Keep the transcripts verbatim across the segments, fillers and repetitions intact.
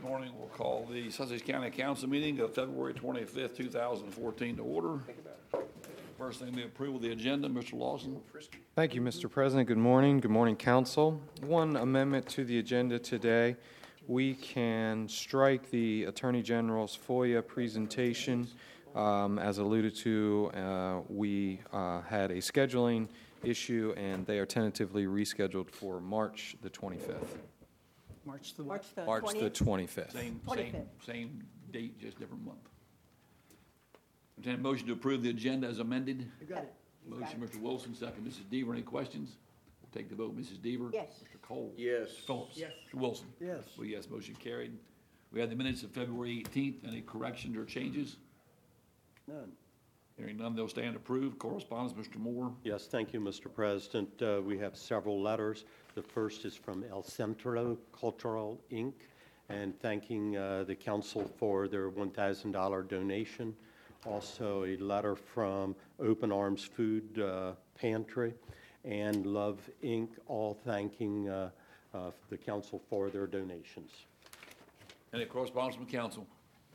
Morning, we'll call the Sussex County Council meeting of February twenty-fifth, two thousand fourteen to order. First thing, the approval of the agenda. Mister Lawson. Thank you, Mister President. Good morning. Good morning, Council. One amendment to the agenda today. We can strike the Attorney General's FOIA presentation. Um, as alluded to, uh, we uh, had a scheduling issue, and they are tentatively rescheduled for March the twenty-fifth. March the March what? the March the twentieth? twenty-fifth. Same, same, twenty-fifth. same date, just different month. Entertain a motion to approve the agenda as amended. You got it. You got Motion, it. Mister Wilson, second, Missus Deaver. Any questions? We'll take the vote. Missus Deaver? Yes. Mister Cole? Yes. Phillips? Yes. Mister Wilson? Yes. Well, yes, motion carried. We have the minutes of February eighteenth. Any corrections or changes? None. Hearing none, they'll stand approved. Correspondence, Mister Moore. Yes, thank you, Mister President. Uh, we have several letters. The first is from El Centro Cultural Incorporated, and thanking uh, the council for their one thousand dollars donation. Also, a letter from Open Arms Food uh, Pantry and Love Incorporated, all thanking uh, uh, the council for their donations. Any correspondence from council?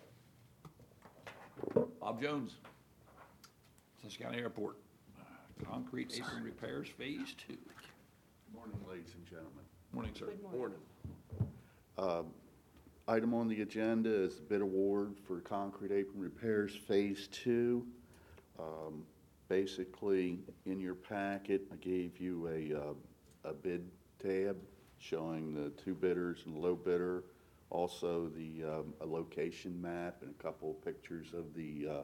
Bob Jones. Sussex County Airport. Uh, Concrete apron repairs, phase two. Good morning, ladies and gentlemen. Morning, sir. Good morning. Uh, Item on the agenda is the bid award for concrete apron repairs, Phase Two. Um, Basically, in your packet, I gave you a, uh, a bid tab showing the two bidders and the low bidder. Also, the, um, a location map and a couple of pictures of the, uh,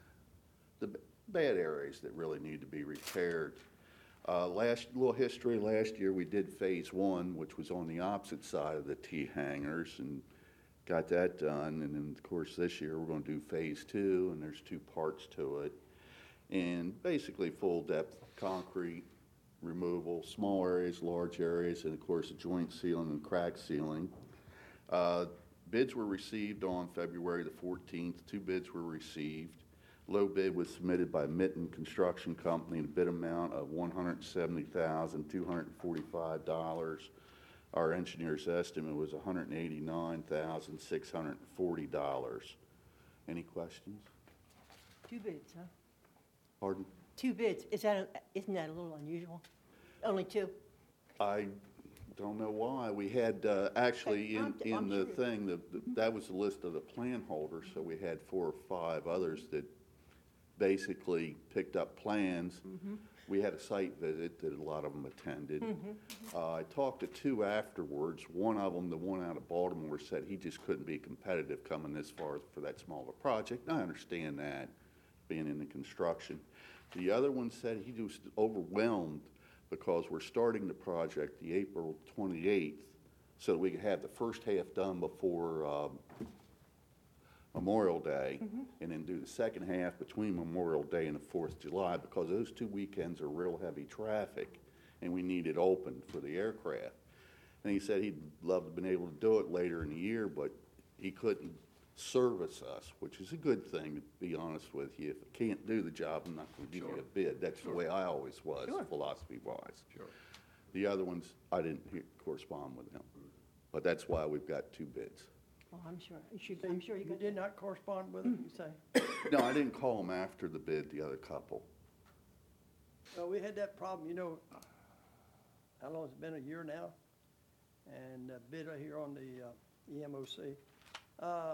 the b- bad areas that really need to be repaired. Uh, last, little history, last year we did Phase One, which was on the opposite side of the T hangars, and got that done. And then, of course, this year we're going to do Phase Two, and there's two parts to it. And basically full depth concrete removal, small areas, large areas, and of course a joint sealing and crack sealing. Uh, bids were received on February the fourteenth. Two bids were received. Low bid was submitted by Mitten Construction Company, the bid amount of one hundred seventy thousand two hundred forty-five dollars. Our engineer's estimate was one hundred eighty-nine thousand six hundred forty dollars. Any questions? Two bids, huh? Pardon? Two bids. Is that, a- isn't that a little unusual? Only two? I don't know why. We had, uh, actually, in, I'm- in I'm the sure. thing, the, the- that was the list of the plan holders, so we had four or five others that basically picked up plans. We had a site visit that a lot of them attended. Uh, I talked to two afterwards. One of them, the one out of Baltimore, said he just couldn't be competitive coming this far for that small of a project. I understand that, being in the construction. The other one said he was overwhelmed because we're starting the project the April twenty-eighth so that we could have the first half done before um, Memorial Day, and then do the second half between Memorial Day and the fourth of July, because those two weekends are real heavy traffic, and we need it open for the aircraft. And he said he'd love to have been able to do it later in the year, but he couldn't service us, which is a good thing, to be honest with you. If I can't do the job, I'm not going to give you a bid. That's the way I always was, Sure. philosophy-wise. Sure. The other ones, I didn't hear- correspond with them, but that's why we've got two bids. Oh, I'm sure. You should, I'm sure you You got. did not correspond with them, you say? No, I didn't call them after the bid, the other couple. Well, we had that problem, you know, how long has it been, a year now? And uh, bid right here on the uh, E M O C. Uh,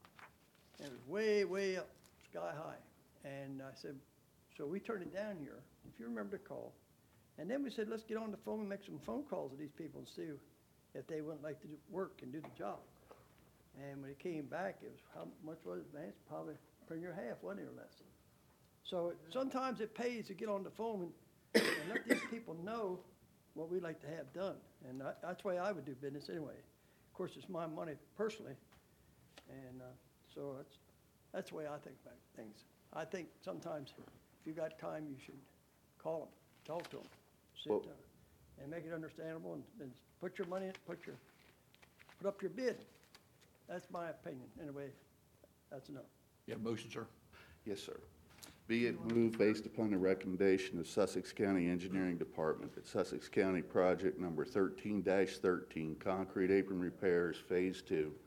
It was way, way up, sky high. And I said, so we turned it down here, if you remember the call. And then we said, let's get on the phone and make some phone calls to these people and see if they wouldn't like to do- work and do the job. And when it came back, it was, how much was it, Vance? Probably pretty near half, wasn't it, or less? So it- sometimes it pays to get on the phone and, and let these people know what we'd like to have done. And I, that's the way I would do business anyway. Of course, it's my money personally, and uh, so that's, that's the way I think about things. I think sometimes if you got time, you should call them, talk to them, sit Well- down, and make it understandable, and, and put your money, in, put your, put up your bid. That's my opinion. Anyway, that's enough. You have a motion, sir? Yes, sir. Be it moved based upon the recommendation of Sussex County Engineering Department that Sussex County Project Number thirteen dash thirteen, Concrete Apron Repairs, Phase Two,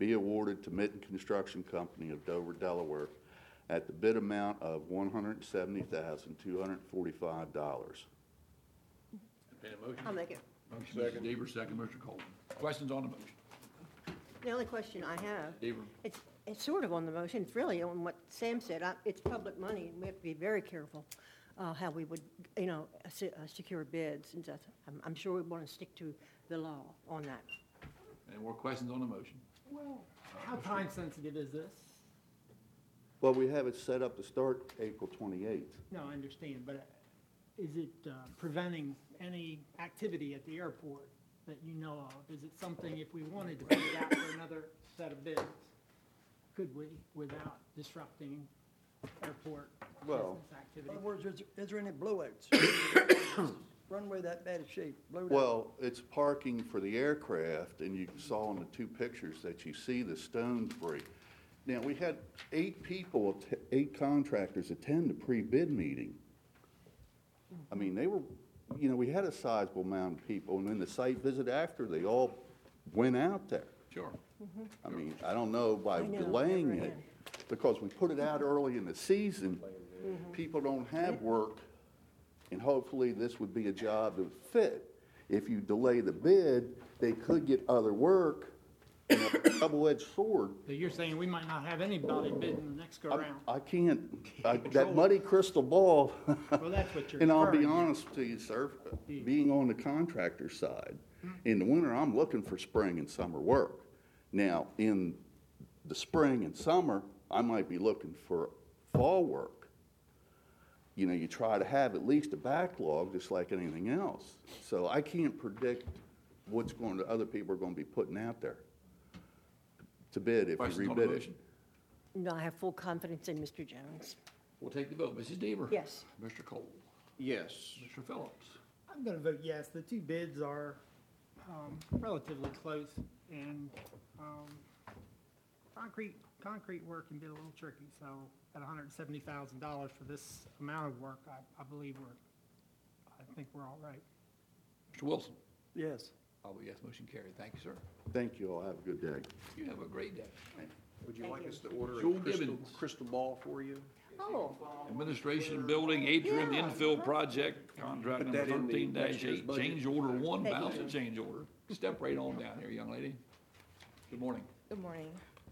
be awarded to Mitten Construction Company of Dover, Delaware, at the bid amount of one hundred seventy thousand two hundred forty-five dollars. Entertain a motion? I'll make it. Motion, Mister Deaver, second, Mister Cole. Questions on the motion? The only question I have, Deaver? it's, it's sort of on the motion, it's really on what Sam said. I- It's public money, and we have to be very careful uh, how we would, you know, se- uh, secure bids. And just, I'm, I'm sure we want to stick to the law on that. Any more questions on the motion? Well, how time sensitive is this? Well, we have it set up to start April twenty-eighth. No, I understand, but uh, is it uh, preventing any activity at the airport that you know of? Is it something, if we wanted to put it out for another set of bids, could we, without disrupting airport Well- business In activity? other words, is, is there any blowouts? Runway that bad of shape, blowed out? Well, it's parking for the aircraft, and you saw in the two pictures that you see the stone debris. Now, we had eight people, att- eight contractors attend the pre-bid meeting. I mean, they were, you know, we had a sizable amount of people, and then the site visit after, they all went out there. Sure. I mean, I don't know by I know, delaying never it, again. because we put it out early in the season, people don't have work, and hopefully this would be a job that would fit. If you delay the bid, they could get other work, and a double-edged sword. So you're saying we might not have anybody bidding the next go I- around? I can't, I- that muddy crystal ball, Well, that's what you're and I'll be referring to. honest to you, sir, being on the contractor side, in the winter, I'm looking for spring and summer work. Now, in the spring and summer, I might be looking for fall work. You know, you try to have at least a backlog, just like anything else. So I can't predict what's going to, other people are going to be putting out there to bid if Questions you on the rebid it. motion? No, I have full confidence in Mister Jones. We'll take the vote. Missus Deaver? Yes. Mister Cole? Yes. Mister Phillips? I'm going to vote yes. The two bids are um, relatively close, and um, concrete, concrete work can be a little tricky. So at one hundred seventy thousand dollars for this amount of work, I, I believe we're, I think we're all right. Mister Wilson? Yes. I'll be yes, motion carried. Thank you, sir. Thank you all. Have a good day. You have a great day. Would you like us to order Joel a crystal, Gibbons. crystal ball for you? Oh, Administration Building Atrium Yeah. Infill Project, contract Put number that in the thirteen next year's eight, budget. change order one, Thank you. balance of change order. Step right on down here, young lady. Good morning. Good morning.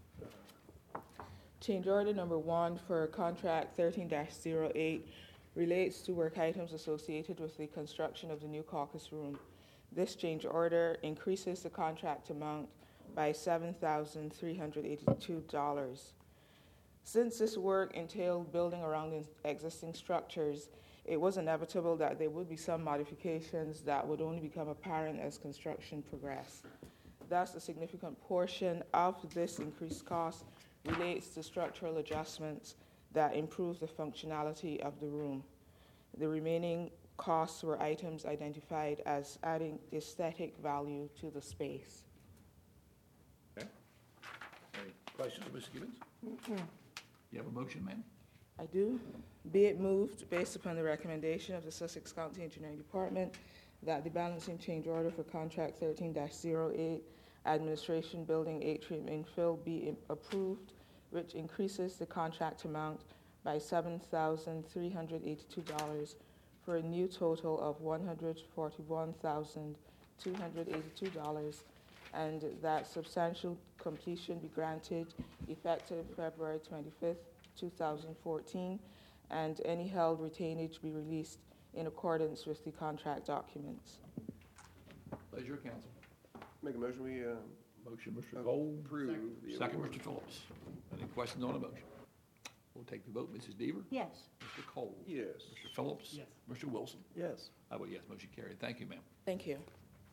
Change order number one for contract thirteen dash oh eight relates to work items associated with the construction of the new caucus room. This change order increases the contract amount by seven thousand three hundred eighty-two dollars. Since this work entailed building around the existing structures, it was inevitable that there would be some modifications that would only become apparent as construction progressed. Thus, a significant portion of this increased cost relates to structural adjustments that improve the functionality of the room. The remaining costs were items identified as adding aesthetic value to the space. Okay. Any questions, Miz Gibbons? You have a motion, ma'am? I do. Be it moved, based upon the recommendation of the Sussex County Engineering Department, that the balancing change order for contract thirteen dash oh eight, Administration Building Atrium Infill, be approved, which increases the contract amount by seven thousand three hundred eighty-two dollars for a new total of one hundred forty-one thousand two hundred eighty-two dollars, and that substantial completion be granted effective February twenty-fifth, two thousand fourteen, and any held retainage be released in accordance with the contract documents. Pleasure, council. Make a motion, we, uh, Motion, Mister Cole. approve the Second, award. Mister Phillips. Any questions on the motion? We'll take the vote. Missus Deaver? yes. Mister Cole? Yes. Mister Phillips? Yes. Mister Wilson? Yes. I vote yes, motion carried. Thank you, ma'am. Thank you.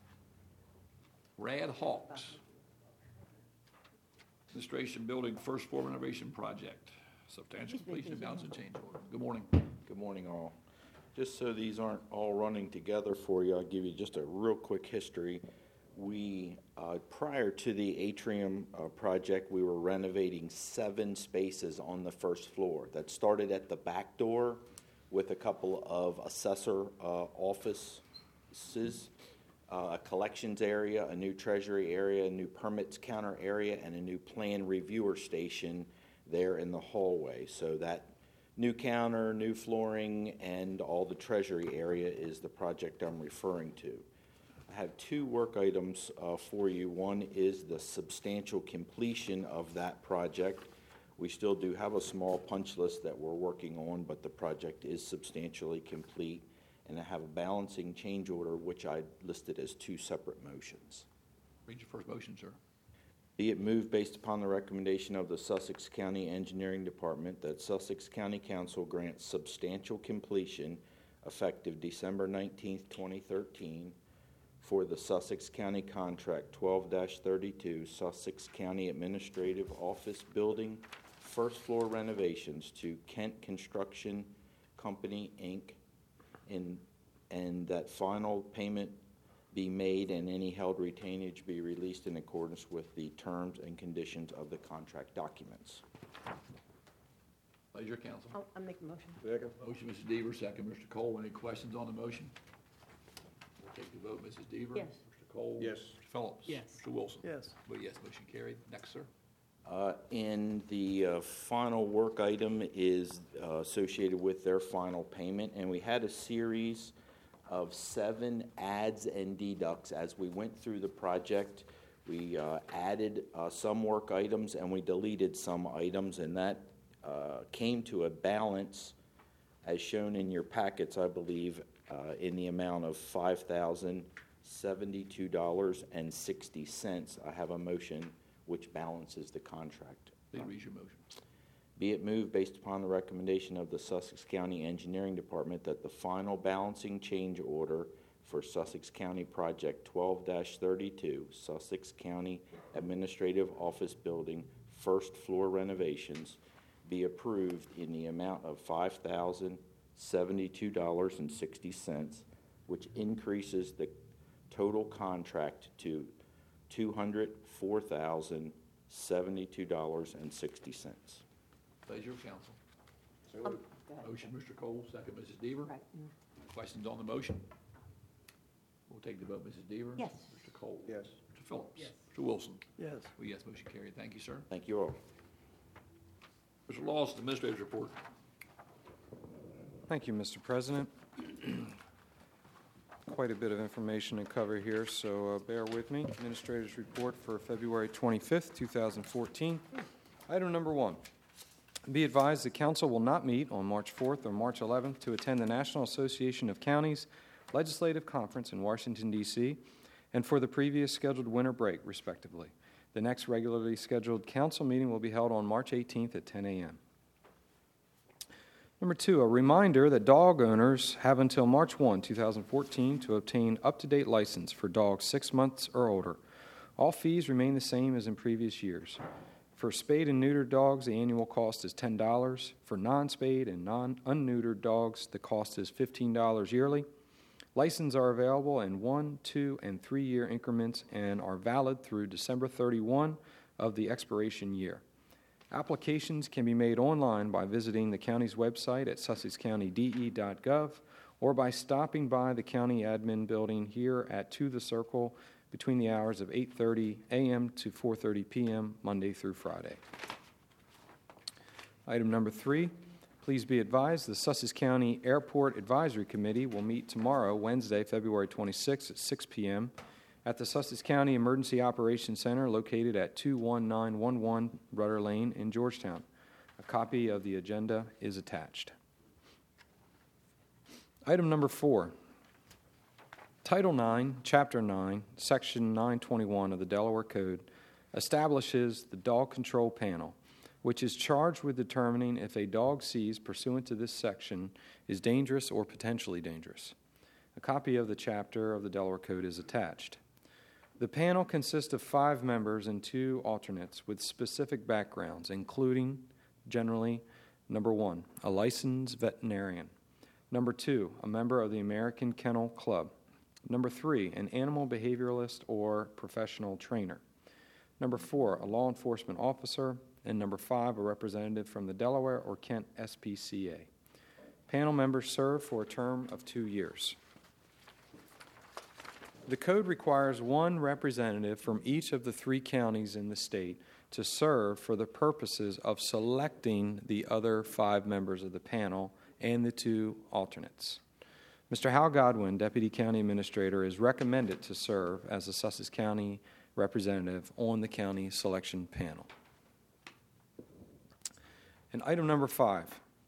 Rad Hawks. Administration Building First Floor Renovation Project. Substantial completion and balance and change order. Good morning. Good morning, all. Just so these aren't all running together for you, I'll give you just a real quick history. We, uh, prior to the atrium uh, project, we were renovating seven spaces on the first floor. That started at the back door with a couple of assessor uh, offices. uh, a collections area, a new treasury area, a new permits counter area, and a new plan reviewer station there in the hallway. So that new counter, new flooring, and all the treasury area is the project I'm referring to. I have two work items uh, for you. One is the substantial completion of that project. We still do have a small punch list that we're working on, but the project is substantially complete. And I have a balancing change order, which I listed as two separate motions. Read your first motion, sir. Be it moved based upon the recommendation of the Sussex County Engineering Department that Sussex County Council grants substantial completion effective December nineteenth, twenty thirteen for the Sussex County Contract twelve thirty-two Sussex County Administrative Office Building First Floor Renovations to Kent Construction Company, Incorporated, in, and that final payment be made and any held retainage be released in accordance with the terms and conditions of the contract documents. Pleasure, council. Oh, I make a motion. Second. Motion, Missus Deaver, second, Mister Cole. Any questions on the motion? We'll take the vote, Missus Deaver. Yes. Mister Cole. Yes. Mister Phillips. Yes. Mister Wilson. Yes. Well, yes, motion carried. Next, sir. Uh, And the uh, final work item is uh, associated with their final payment. And we had a series of seven adds and deducts as we went through the project. We uh, added uh, some work items and we deleted some items, and that uh, came to a balance, as shown in your packets, I believe, uh, in the amount of five thousand seventy-two dollars and sixty cents. I have a motion which balances the contract. Please read your motion. Be it moved based upon the recommendation of the Sussex County Engineering Department that the final balancing change order for Sussex County Project twelve thirty-two, Sussex County Administrative Office Building First Floor Renovations be approved in the amount of five thousand seventy-two dollars and sixty cents, which increases the total contract to two hundred four thousand seventy-two dollars and sixty cents. Pleasure, council. So Um, moved. Motion, Mister Cole, second, Missus Deaver. Right. Questions on the motion? We'll take the vote, Missus Deaver. Yes. Mister Cole. Yes. Mister Phillips. Yes. Mister Wilson. Yes. Well, yes, motion carried. Thank you, sir. Thank you all. Mister Lawson, Administrator's Report. Thank you, Mister President. Quite a bit of information to cover here, so uh, bear with me. Administrator's Report for February twenty-fifth, two thousand fourteen. Item number one. Be advised the council will not meet on March fourth or March eleventh to attend the National Association of Counties Legislative Conference in Washington, D C, and for the previous scheduled winter break, respectively. The next regularly scheduled council meeting will be held on March eighteenth at ten a.m. Number two, a reminder that dog owners have until March first, two thousand fourteen to obtain up-to-date license for dogs six months or older. All fees remain the same as in previous years. For spayed and neutered dogs, the annual cost is ten dollars. For non-spayed and non-unneutered dogs, the cost is fifteen dollars yearly. Licenses are available in one, two, and three-year increments and are valid through December thirty-first of the expiration year. Applications can be made online by visiting the county's website at sussex county d e dot gov or by stopping by the county admin building here at To the Circle between the hours of eight thirty a.m. to four thirty p.m. Monday through Friday. Item number three, please be advised the Sussex County Airport Advisory Committee will meet tomorrow, Wednesday, February twenty-sixth at six p.m. at the Sussex County Emergency Operations Center located at two one nine one one Rudder Lane in Georgetown. A copy of the agenda is attached. Item number four. Title nine, Chapter nine, Section nine twenty-one of the Delaware Code establishes the Dog Control Panel, which is charged with determining if a dog seized pursuant to this section is dangerous or potentially dangerous. A copy of the chapter of the Delaware Code is attached. The panel consists of five members and two alternates with specific backgrounds, including, generally, number one, a licensed veterinarian. Number two, a member of the American Kennel Club. Number three, an animal behavioralist or professional trainer. Number four, a law enforcement officer. And number five, a representative from the Delaware or Kent S P C A. Panel members serve for a term of two years. The code requires one representative from each of the three counties in the state to serve for the purposes of selecting the other five members of the panel and the two alternates. Mister Hal Godwin, Deputy County Administrator, is recommended to serve as the Sussex County representative on the county selection panel. And item number five,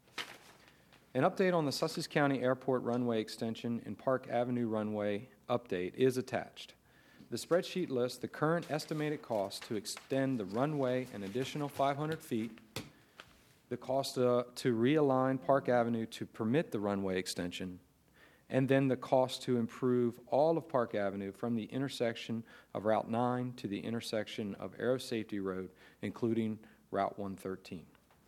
an update on the Sussex County Airport runway extension and Park Avenue runway update is attached. The spreadsheet lists the current estimated cost to extend the runway an additional five hundred feet, the cost uh, to realign Park Avenue to permit the runway extension, and then the cost to improve all of Park Avenue from the intersection of Route nine to the intersection of Aero Safety Road, including Route one thirteen.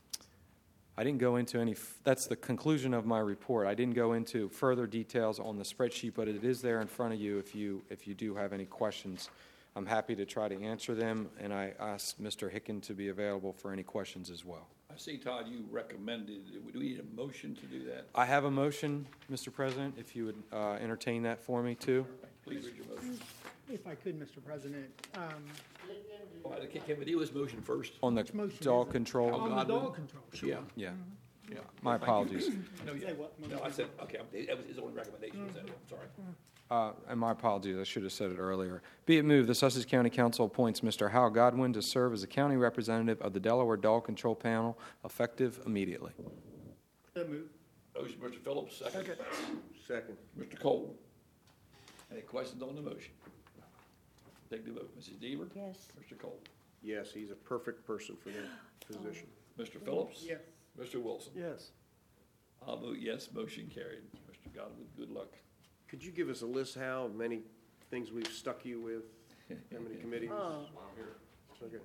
I didn't go into any, that's the conclusion of my report. I didn't go into further details on the spreadsheet, but it is there in front of you if you if you do have any questions. I'm happy to try to answer them, and I asked Mister Hicken to be available for any questions as well. I see, Todd, you recommended, do we need a motion to do that? I have a motion, Mister President, if you would uh, entertain that for me, too. Please read your motion. If I could, Mister President, um, All right, can can we do his motion first? On the Which motion dog is it? control. on the Godwin? dog control, sure. Yeah, Yeah, yeah. my Thank you. apologies. No, yeah. Say what No, I said, okay, I'm- that was his only recommendation, was that, I'm sorry. Uh, And my apologies, I should have said it earlier. Be it moved, the Sussex County Council appoints Mister Hal Godwin to serve as the county representative of the Delaware Dog Control Panel, effective immediately. So moved. Motion, Mister Phillips, second. Second. Mister Cole. Any questions on the motion? Take the vote. Missus Deaver? Yes. Mister Cole? Yes, he's a perfect person for that position. Mister Phillips? Yes. Mister Wilson? Yes. I'll vote yes, motion carried. Mister Godwin, good luck. Could you give us a list, Hal, of many things we've stuck you with? How many committees? Oh. Okay,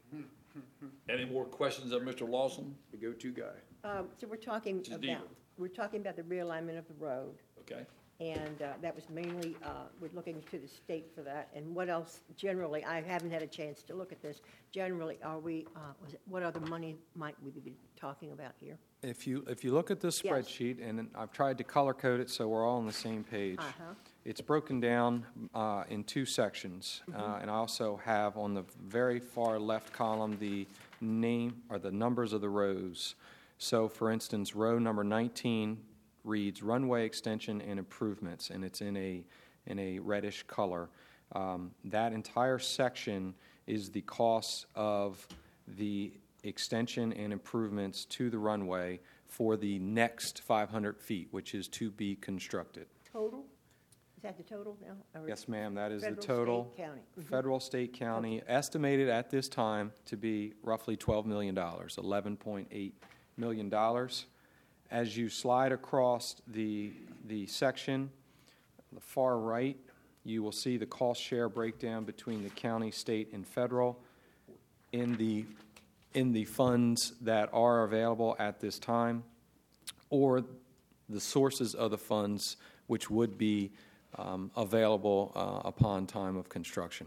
Any more questions of Mister Lawson? the go-to guy. Um, So we're talking Missus about, Deaver. we're talking about the realignment of the road, Okay. and uh, that was mainly, uh, we're looking to the state for that. And what else, generally, I haven't had a chance to look at this, generally, are we, uh, was it, what other money might we be talking about here? If you, if you look at this Yes. spreadsheet, and I've tried to color code it so we're all on the same page, Uh-huh. it's broken down uh, in two sections. Uh, And I also have on the very far left column the name, or the numbers of the rows. So, for instance, row number nineteen reads runway extension and improvements, and it's in a, in a reddish color. Um, That entire section is the cost of the extension and improvements to the runway for the next five hundred feet, which is to be constructed. Total? Is that the total now? Or Yes, ma'am, that is the federal, total. state, county? Mhm. Federal, state, county, estimated at this time to be roughly twelve million dollars, eleven point eight million dollars. As you slide across the, the section, the far right, you will see the cost share breakdown between the county, state, and federal in the, in the funds that are available at this time, or the sources of the funds which would be um, available uh, upon time of construction.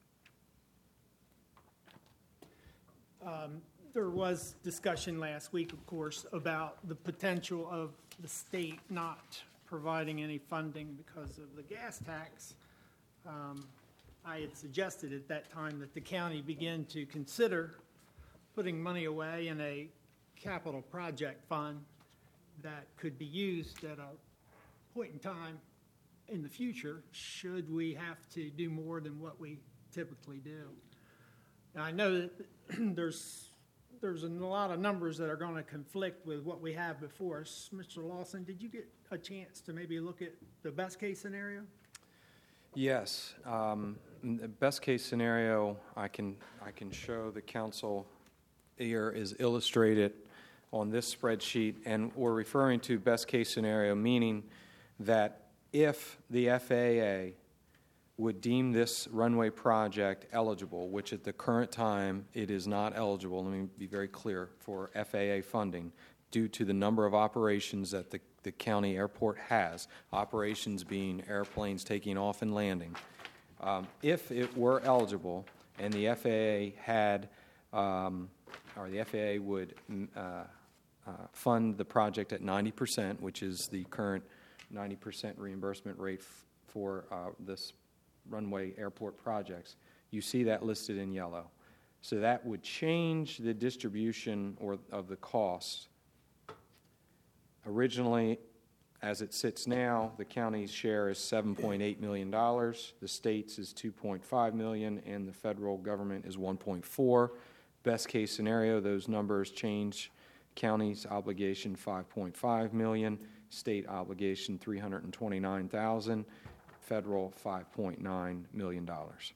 Um, There was discussion last week, of course, about the potential of the state not providing any funding because of the gas tax. Um, I had suggested at that time that the county begin to consider putting money away in a capital project fund that could be used at a point in time in the future, should we have to do more than what we typically do. Now, I know that there's there's a lot of numbers that are going to conflict with what we have before us. Mister Lawson, did you get a chance to maybe look at the best-case scenario? Yes. Um, the best-case scenario I can, I can show the council here is illustrated on this spreadsheet, and we're referring to best-case scenario, meaning that if the F A A would deem this runway project eligible, which at the current time it is not eligible, let me be very clear, for F A A funding due to the number of operations that the, the county airport has, operations being airplanes taking off and landing. Um, if it were eligible and the F A A had, um, or the F A A would uh, uh, fund the project at ninety percent, which is the current ninety percent reimbursement rate f- for uh, this runway airport projects. You see that listed in yellow. So that would change the distribution or of the cost. Originally, as it sits now, the county's share is seven point eight million dollars, the state's is two point five million dollars, and the federal government is one point four. Best case scenario, those numbers change. County's obligation five point five million dollars, state obligation three hundred twenty-nine thousand dollars, federal five point nine million dollars.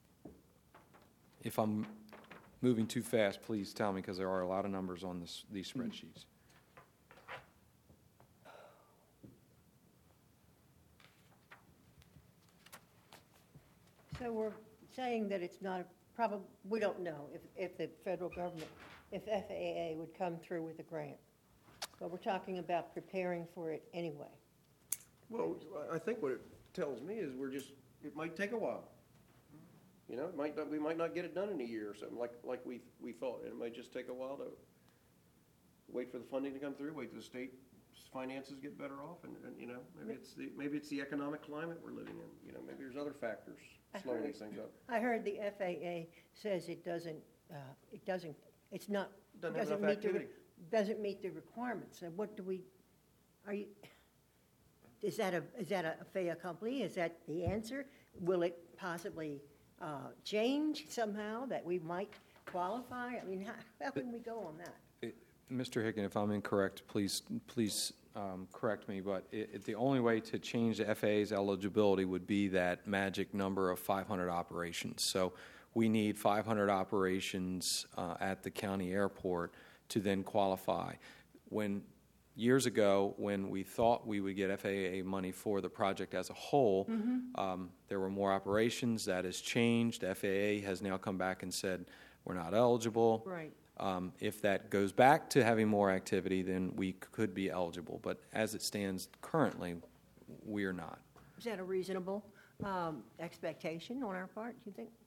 If I'm moving too fast, please tell me, because there are a lot of numbers on this, these spreadsheets. So we're saying that it's not, probably, we don't know if, if the federal government, if F A A would come through with a grant. But we're talking about preparing for it anyway. Well, I think what it tells me is we're just, it might take a while. You know, it might not, we might not get it done in a year or something like, like we, we thought. And it might just take a while to wait for the funding to come through, wait till the state's finances get better off, and, and, you know, maybe it's the, maybe it's the economic climate we're living in. You know, maybe there's other factors slowing these things up. I heard the F A A says it doesn't, uh, it doesn't, it's not, Doesn't have doesn't enough meet the, activity. doesn't meet the requirements. And what do we, are you, is that a, is that a fait accompli? Is that the answer? Will it possibly uh, change somehow that we might qualify? I mean, how, how can we go on that? It- Mister Hicken, if I'm incorrect, please, please um, correct me, but it, it- the only way to change the F A A's eligibility would be that magic number of five hundred operations. So we need five hundred operations uh, at the county airport to then qualify. When, years ago, when we thought we would get F A A money for the project as a whole, um, there were more operations. That has changed. F A A has now come back and said, we're not eligible. Right. Um, if that goes back to having more activity, then we could be eligible. But as it stands currently, we are not. Is that a reasonable um, expectation on our part, do you think?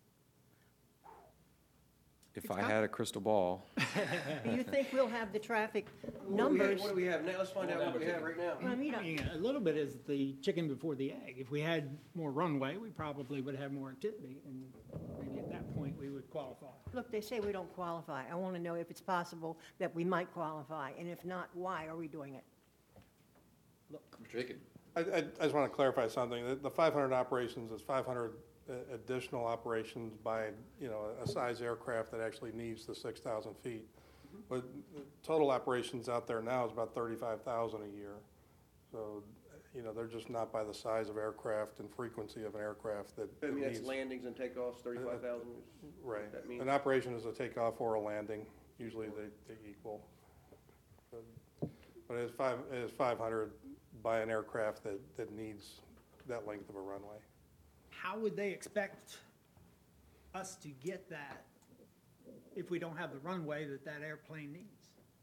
If I had a crystal ball, Do you think we'll have the traffic What do we have- numbers? What do we have now? Let's find out what we have right now. I mean, I- Yeah, a little bit is the chicken before the egg. If we had more runway, we probably would have more activity, and maybe at that point, we would qualify. Look, they say we don't qualify. I want to know if it's possible that we might qualify, and if not, why are we doing it? Mister Hicken. I, I I just want to clarify something. The- The five hundred operations is five hundred a- additional operations by, you know, a size aircraft that actually needs the six thousand feet. But the total operations out there now is about thirty-five thousand a year. So, you know, they're just not by the size of aircraft and frequency of an aircraft that I mean, that's needs- landings and takeoffs, thirty-five thousand. Right. That means. An operation is a takeoff or a landing. Usually they, they equal. But but it is five, it is five hundred by an aircraft that, that needs that length of a runway. How would they expect us to get that if we don't have the runway that that airplane needs?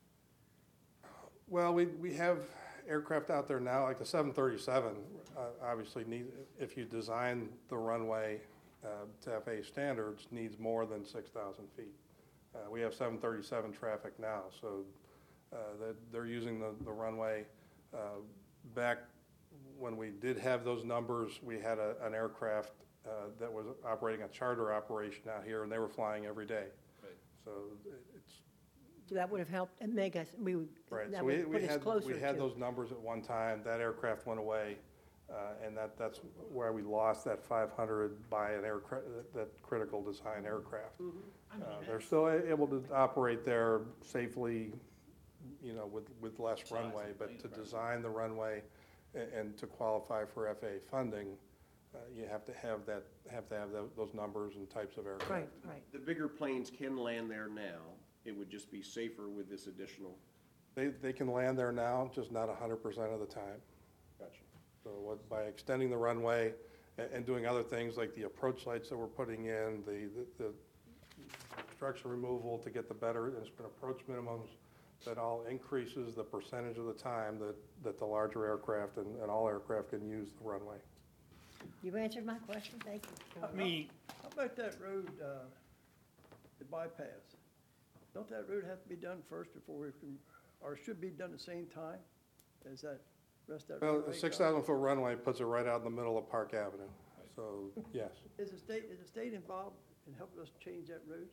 Well, we, we have aircraft out there now, like the seven thirty-seven, uh, obviously need, if you design the runway uh, to F A A standards, needs more than six thousand feet. Uh, We have seven thirty-seven traffic now, so uh, that they're using the, the runway. Uh, Back when we did have those numbers, we had a, an aircraft uh, that was operating a charter operation out here, and they were flying every day. Right. So it's, So that would have helped and make us, we would, right, that so we, would we put us had, closer we had to. those numbers at one time, that aircraft went away, uh, and that, that's where we lost that five hundred by an aircraft, that critical design aircraft. Uh, They're still a- able to operate there safely, you know, with, with less Size runway, of but plane, to right. design the runway and, and to qualify for F A A funding, uh, you have to have that, have to have tho- those numbers and types of aircraft. Right, right. The bigger planes can land there now. It would just be safer with this additional. They, they can land there now, just not hundred percent of the time. Gotcha. So what, by extending the runway and, and doing other things like the approach lights that we're putting in, the, the, the obstruction removal to get the better instrument approach minimums, that all increases the percentage of the time that, that the larger aircraft and, and all aircraft can use the runway. You've answered my question, thank you. I mean, How about that road, uh, the bypass? Don't that road have to be done first before we can, or should be done at the same time as that rest of that Well, roadway? a six thousand foot runway puts it right out in the middle of Park Avenue. So, yes. Is the state, is the state involved in helping us change that road?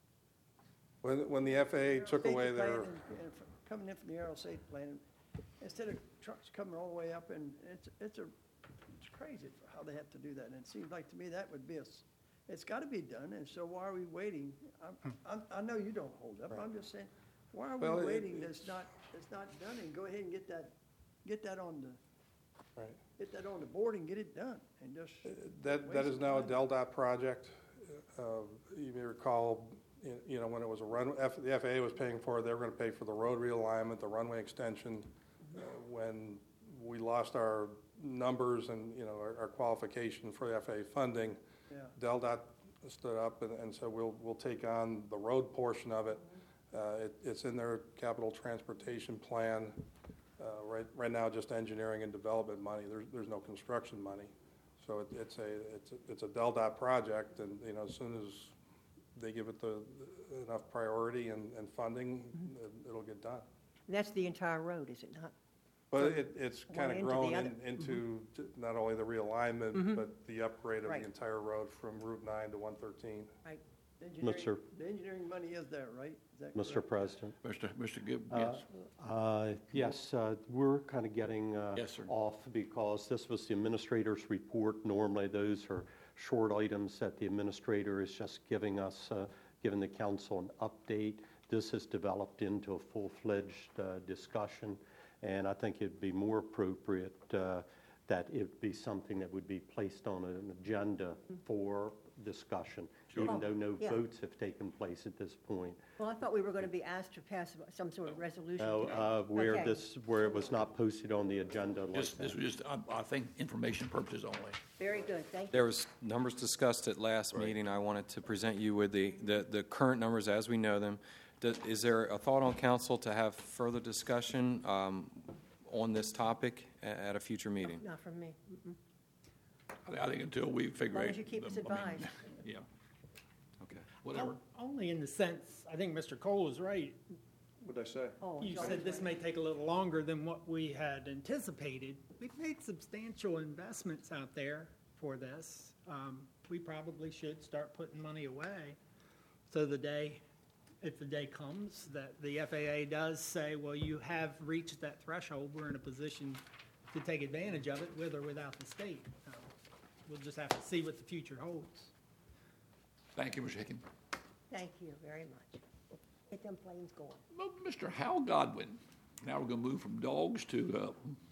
When, when the F A A took Safety away plan their, and- and from- Coming in from the aero safety plan, instead of trucks coming all the way up, and it's, it's a, it's crazy for how they have to do that. And it seems like to me that would be a, s- it's gotta be done, and so why are we waiting? I'm, I'm, I know you don't hold up, I'm just saying, why are Well, we it- waiting that's not, that's not done, and go ahead and get that, get that on the, right. get that on the board and get it done, and just. That, that waste is now a time. DelDOT project. Uh, You may recall, y- you know, when it was a run, F- the F A A was paying for it, they were going to pay for the road realignment, the runway extension. Uh, When we lost our numbers and, you know, our our qualification for the F A A funding, Yeah. DelDOT stood up and, and said, we'll, we'll take on the road portion of it. Uh, it. It's in their capital transportation plan. Uh, Right, right now, just engineering and development money. There's, there's no construction money. So it, it's a, it's, a- it's a DelDOT project, and, you know, as soon as they give it the, enough priority and, and funding, it- it'll get done. That's the entire road, is it not? But it, it's One kind of end to the grown other. in- into t- not only the realignment, but the upgrade of Right. the entire road from Route nine to one thirteen. Right. The engineering- sir. The engineering money is there, right? Is that Mister correct? President. Mister Mister Gibb, Uh, yes. uh, Yes, uh, we're kind of getting uh, Yes, sir. off because this was the administrator's report. Normally, those are short items that the administrator is just giving us, uh, giving the council an update. This has developed into a full-fledged uh, discussion, and I think it'd be more appropriate uh, that it be something that would be placed on an agenda for discussion, even though no Yeah. votes have taken place at this point. Well, I thought we were going to be asked to pass some sort of resolution. No, today. uh, where Okay. this, where it was not posted on the agenda like Just, this that. was just, I, I think, information purposes only. Very good, thank you. There was numbers discussed at last meeting. I wanted to present you with the, the, the current numbers as we know them. Does- Is there a thought on council to have further discussion um, on this topic a- at a future meeting? Not from me. Mm-mm. I I think until we figure out. long as you keep us the- I mean, advised. Yeah, Okay. whatever. Only in the sense, I think Mister Cole was right. What'd I say? Oh, You sorry. said this may take a little longer than what we had anticipated. We've made substantial investments out there for this. Um, We probably should start putting money away. So the day, if the day comes that the F A A does say, well, you have reached that threshold, we're in a position to take advantage of it with or without the state. Uh, We'll just have to see what the future holds. Thank you, Mister Hicken. Thank you very much. Get them planes going. Well, Mister Hal Godwin, now we're gonna move from dogs to, uh,